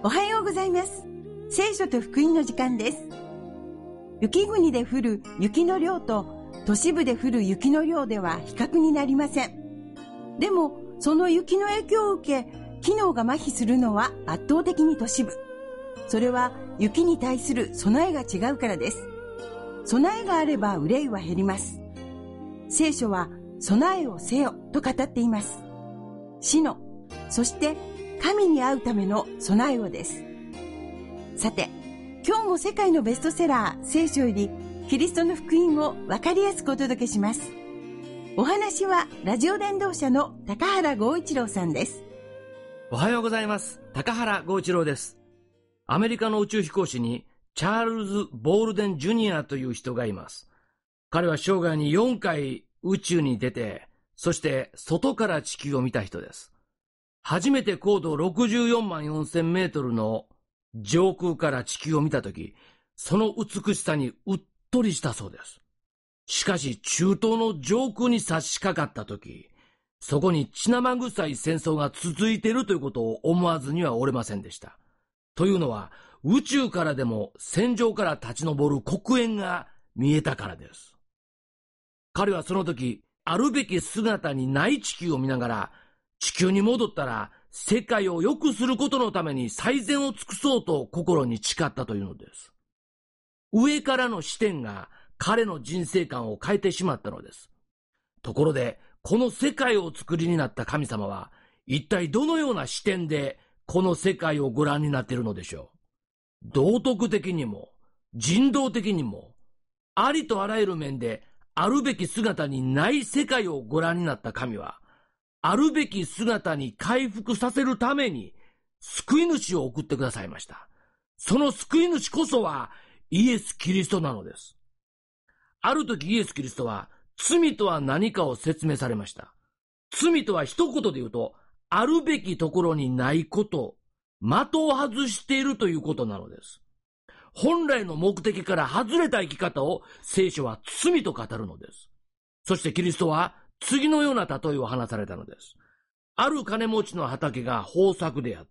おはようございます。聖書と福音の時間です。雪国で降る雪の量と都市部で降る雪の量では比較になりません。でもその雪の影響を受け、機能が麻痺するのは圧倒的に都市部。それは雪に対する備えが違うからです。備えがあれば憂いは減ります。聖書は備えをせよと語っています。死の、そして神に会うための備えをです。さて、今日も世界のベストセラー聖書よりキリストの福音を分かりやすくお届けします。お話はラジオ伝道者の高原剛一郎さんです。 おはようございます。高原剛一郎です。アメリカの宇宙飛行士にチャールズ・ボールデン・ジュニアという人がいます。彼は生涯に4回宇宙に出て、そして外から地球を見た人です。初めて高度64万4000メートルの上空から地球を見たとき、その美しさにうっとりしたそうです。しかし中東の上空に差し掛かったとき、そこに血生臭い戦争が続いているということを思わずにはおれませんでした。というのは、宇宙からでも戦場から立ち上る黒煙が見えたからです。彼はその時、あるべき姿にない地球を見ながら、地球に戻ったら世界を良くすることのために最善を尽くそうと心に誓ったというのです。上からの視点が彼の人生観を変えてしまったのです。ところで、この世界を作りになった神様は、一体どのような視点でこの世界をご覧になっているのでしょう。道徳的にも、人道的にも、ありとあらゆる面であるべき姿にない世界をご覧になった神は、あるべき姿に回復させるために救い主を送ってくださいました。その救い主こそはイエス・キリストなのです。ある時イエス・キリストは罪とは何かを説明されました。罪とは一言で言うと、あるべきところにないこと、的を外しているということなのです。本来の目的から外れた生き方を聖書は罪と語るのです。そしてキリストは次のような例えを話されたのです。ある金持ちの畑が豊作であった。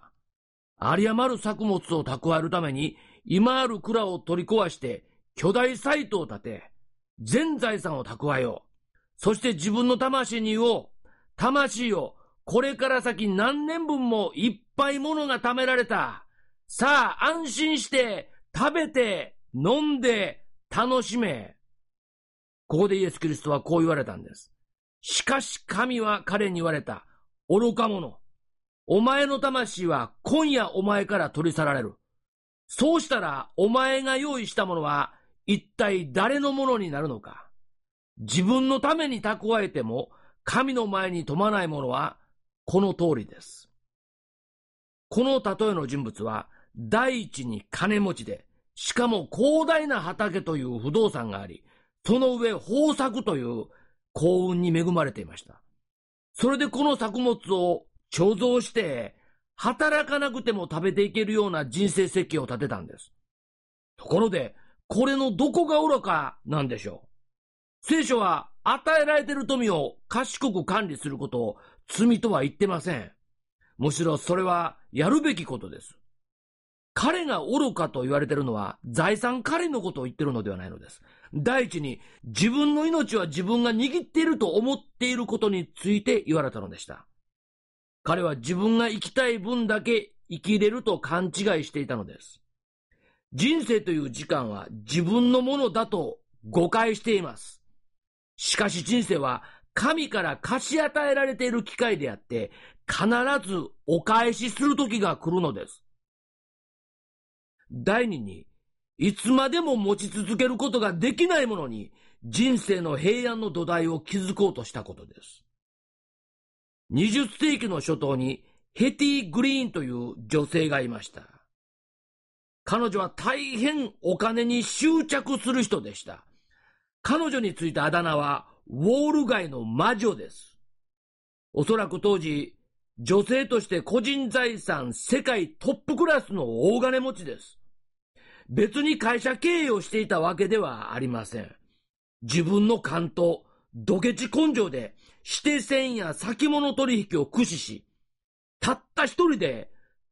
有り余る作物を蓄えるために、今ある蔵を取り壊して巨大サイトを建て、全財産を蓄えよう。そして自分の魂に言おう。魂よ、これから先何年分もいっぱいものが貯められた。さあ安心して食べて飲んで楽しめ。ここでイエス・キリストはこう言われたんです。しかし神は彼に言われた。愚か者。お前の魂は今夜お前から取り去られる。そうしたらお前が用意したものは一体誰のものになるのか。自分のために蓄えても神の前に富まないものはこの通りです。この例えの人物は第一に金持ちで、しかも広大な畑という不動産があり、その上豊作という幸運に恵まれていました。それでこの作物を貯蔵して、働かなくても食べていけるような人生設計を立てたんです。ところで、これのどこが愚かなんでしょう。聖書は与えられている富を賢く管理することを罪とは言ってません。むしろそれはやるべきことです。彼が愚かと言われているのは財産管理のことを言っているのではないのです。第一に自分の命は自分が握っていると思っていることについて言われたのでした。彼は自分が生きたい分だけ生きれると勘違いしていたのです。人生という時間は自分のものだと誤解しています。しかし人生は神から貸し与えられている機会であって、必ずお返しする時が来るのです。第二に、いつまでも持ち続けることができないものに人生の平安の土台を築こうとしたことです。20世紀の初頭にヘティ・グリーンという女性がいました。彼女は大変お金に執着する人でした。彼女についたあだ名はウォール街の魔女です。おそらく当時、女性として個人財産世界トップクラスの大金持ちです。別に会社経営をしていたわけではありません。自分の勘とドケチ根性で指定線や先物取引を駆使し、たった一人で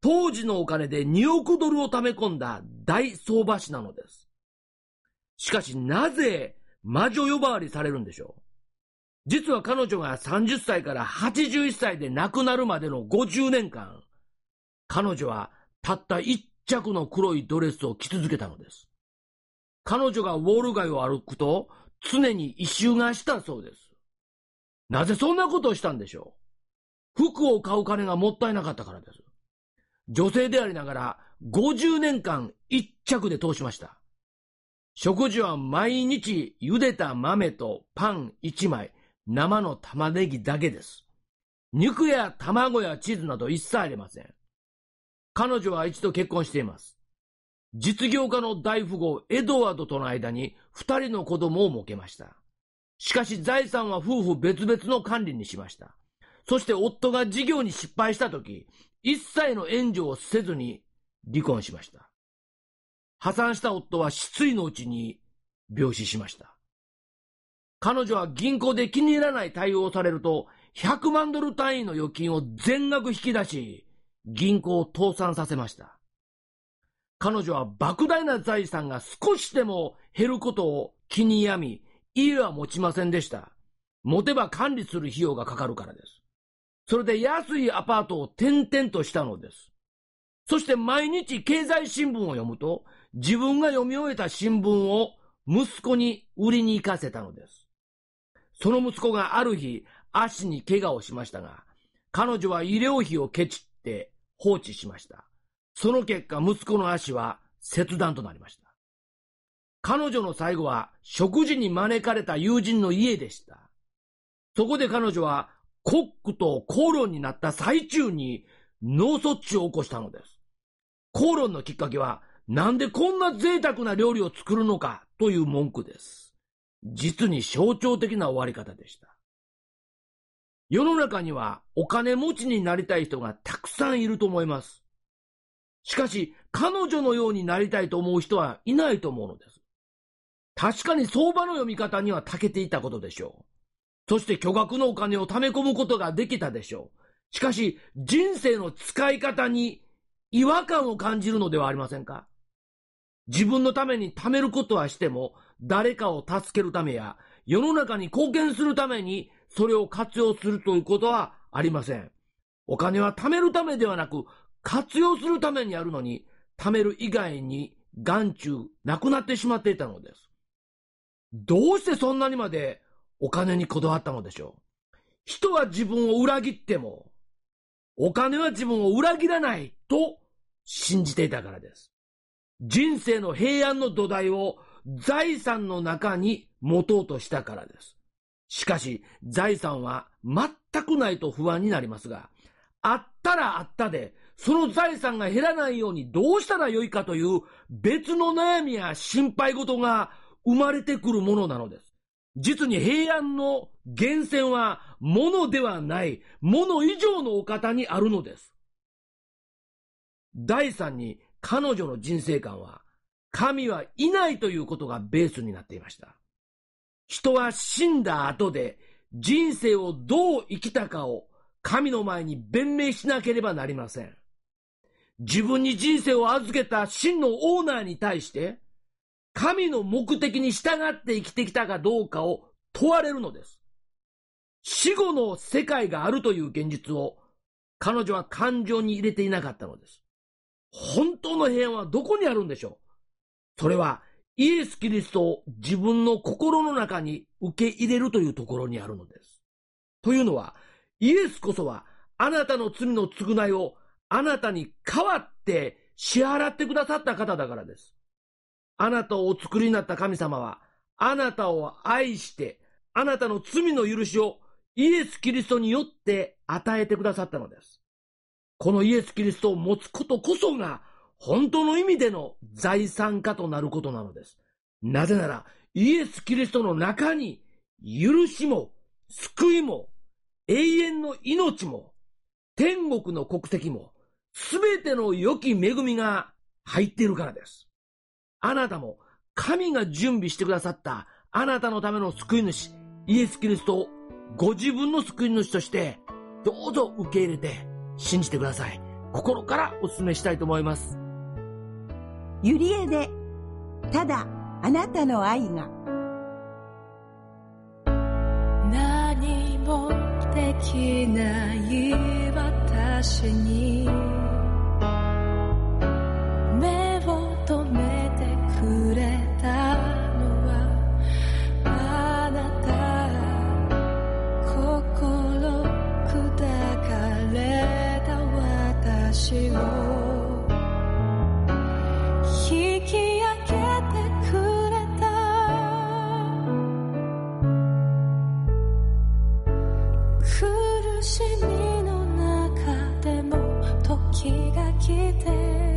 当時のお金で2億ドルを貯め込んだ大相場師なのです。しかしなぜ魔女呼ばわりされるんでしょう。実は彼女が30歳から81歳で亡くなるまでの50年間、彼女はたった一着の黒いドレスを着続けたのです。彼女がウォール街を歩くと常に異臭がしたそうです。なぜそんなことをしたんでしょう。服を買う金がもったいなかったからです。女性でありながら50年間一着で通しました。食事は毎日茹でた豆とパン1枚、生の玉ねぎだけです。肉や卵やチーズなど一切ありません。彼女は一度結婚しています。実業家の大富豪エドワードとの間に2人の子供を設けました。しかし財産は夫婦別々の管理にしました。そして夫が事業に失敗したとき、一切の援助をせずに離婚しました。破産した夫は失意のうちに病死しました。彼女は銀行で気に入らない対応をされると、100万ドル単位の預金を全額引き出し、銀行を倒産させました。彼女は莫大な財産が少しでも減ることを気に病み、家は持ちませんでした。持てば管理する費用がかかるからです。それで安いアパートを転々としたのです。そして毎日経済新聞を読むと、自分が読み終えた新聞を息子に売りに行かせたのです。その息子がある日、足に怪我をしましたが、彼女は医療費をケチって放置しました。その結果、息子の足は切断となりました。彼女の最後は食事に招かれた友人の家でした。そこで彼女はコックと口論になった最中に脳卒中を起こしたのです。口論のきっかけは、なんでこんな贅沢な料理を作るのかという文句です。実に象徴的な終わり方でした。世の中にはお金持ちになりたい人がたくさんいると思います。しかし、彼女のようになりたいと思う人はいないと思うのです。確かに相場の読み方には長けていたことでしょう。そして巨額のお金を貯め込むことができたでしょう。しかし、人生の使い方に違和感を感じるのではありませんか。自分のために貯めることはしても、誰かを助けるためや、世の中に貢献するために、それを活用するということはありません。お金は貯めるためではなく、活用するためにあるのに、貯める以外に眼中なくなってしまっていたのです。どうしてそんなにまでお金にこだわったのでしょう。人は自分を裏切っても、お金は自分を裏切らないと信じていたからです。人生の平安の土台を財産の中に持とうとしたからです。しかし財産は全くないと不安になりますが、あったらあったで、その財産が減らないようにどうしたらよいかという別の悩みや心配事が生まれてくるものなのです。実に平安の源泉は物ではない、物以上のお方にあるのです。第三に、彼女の人生観は、神はいないということがベースになっていました。人は死んだ後で人生をどう生きたかを神の前に弁明しなければなりません。自分に人生を預けた真のオーナーに対して、神の目的に従って生きてきたかどうかを問われるのです。死後の世界があるという現実を彼女は感情に入れていなかったのです。本当の平安はどこにあるんでしょう。それはイエス・キリストを自分の心の中に受け入れるというところにあるのです。というのは、イエスこそはあなたの罪の償いをあなたに代わって支払ってくださった方だからです。あなたをお作りになった神様は、あなたを愛して、あなたの罪の許しをイエス・キリストによって与えてくださったのです。このイエス・キリストを持つことこそが、本当の意味での財産家となることなのです。なぜなら、イエス・キリストの中に、許しも、救いも、永遠の命も、天国の国籍も、すべての良き恵みが入っているからです。あなたも神が準備してくださったあなたのための救い主、イエス・キリストをご自分の救い主としてどうぞ受け入れて信じてください。 心からお勧めしたいと思います。 ゆりえで、ただあなたの愛が。 何もできない私に目を留めてくれたのはあなた。心砕かれた私を引き上げてくれた。苦しみの中でも時が来て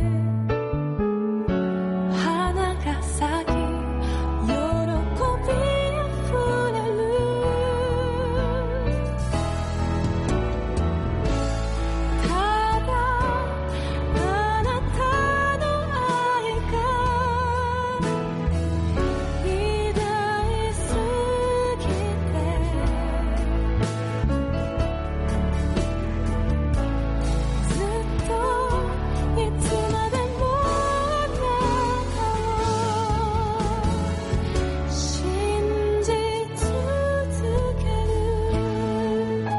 花が咲き喜びあふれる。ただあなたの愛が偉大すぎてずっといつまでもあなたを信じ続ける。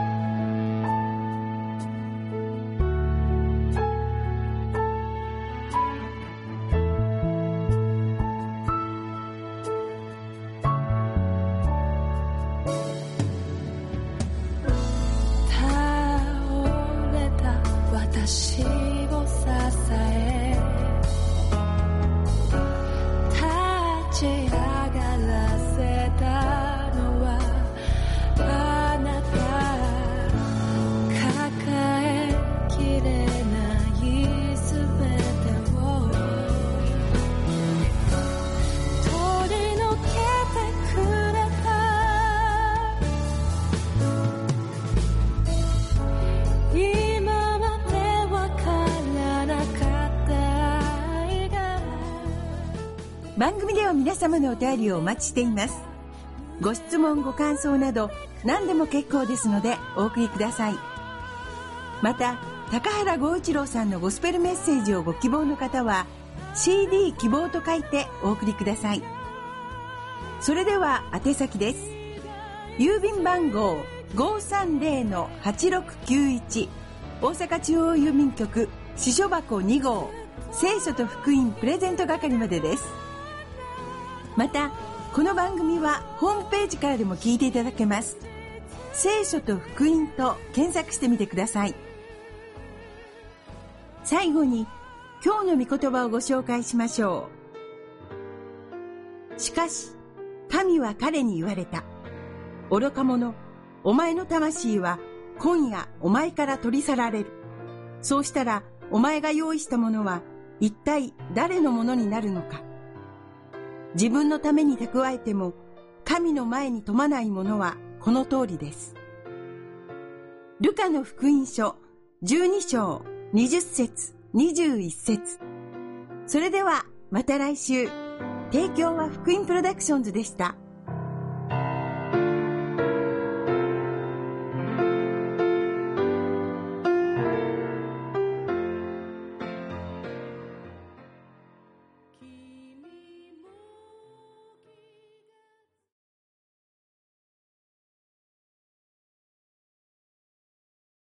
倒れた私を支え立ち上がらせたのはあなた。抱えきれないすべてを取り除けてくれた。今までわからなかった愛が。 番組では皆様のお便りをお待ちしています。ご質問ご感想など何でも結構ですのでお送りください。また高原剛一郎さんのゴスペルメッセージをご希望の方は CD 希望と書いてお送りください。それでは宛先です。郵便番号 530-8691 大阪中央郵便局支所箱2号聖書と福音プレゼント係までです。またこの番組はホームページからでも聞いていただけます。聖書と福音と検索してみてください。最後に今日の御言葉をご紹介しましょう。しかし神は彼に言われた。愚か者、お前の魂は今夜お前から取り去られる。そうしたらお前が用意したものは一体誰のものになるのか。自分のために蓄えても神の前に富まないものはこの通りです。ルカの福音書12章20節21節。それではまた来週。提供は福音プロダクションズでした。